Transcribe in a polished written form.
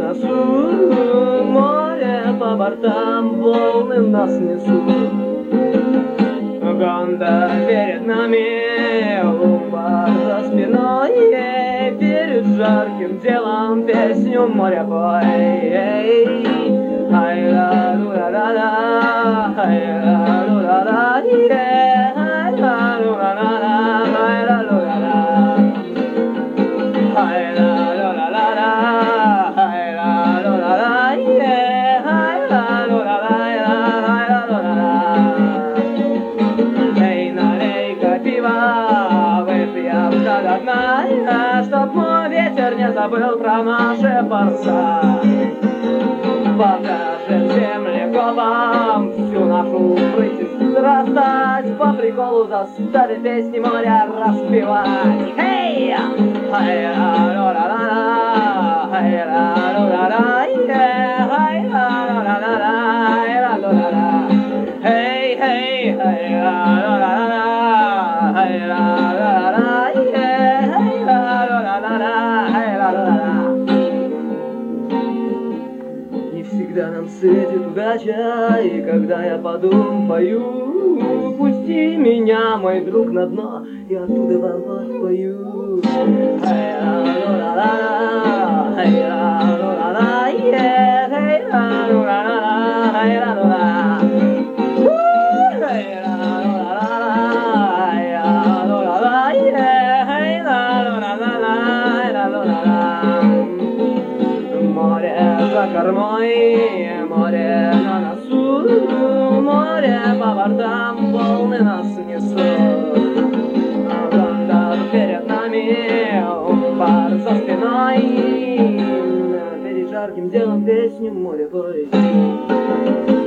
носу, море по бортам, волны нас несут. Гондор перед нами, лумбар за спиной, перед жарким делом песню моря пой. Ай-ла-ла-ла-ла, ай-ла-ла-ла-ла, чтоб мой ветер не забыл про наши паруса. Покажем всем легковам всю нашу прыть разстать, по приколу заставим песни моря распевать. Эй! Ай-ла-ла-ла-ла, ай-ла-ла-ла-ла, ай-ла-ла-ла-ла, ай-ла-ла-ла-ла. Эй, эй, ай-ла-ла-ла-ла, ай-ла-ла-ла-ла. Не всегда нам светит удача, и когда я подум пою, пусти меня, мой друг, на дно, и оттуда вам подпою. Море за кормой, море на носу, море по бортам, волны нас несут. Гондор перед нами, пар за спиной, перед жарким делом песню море пой.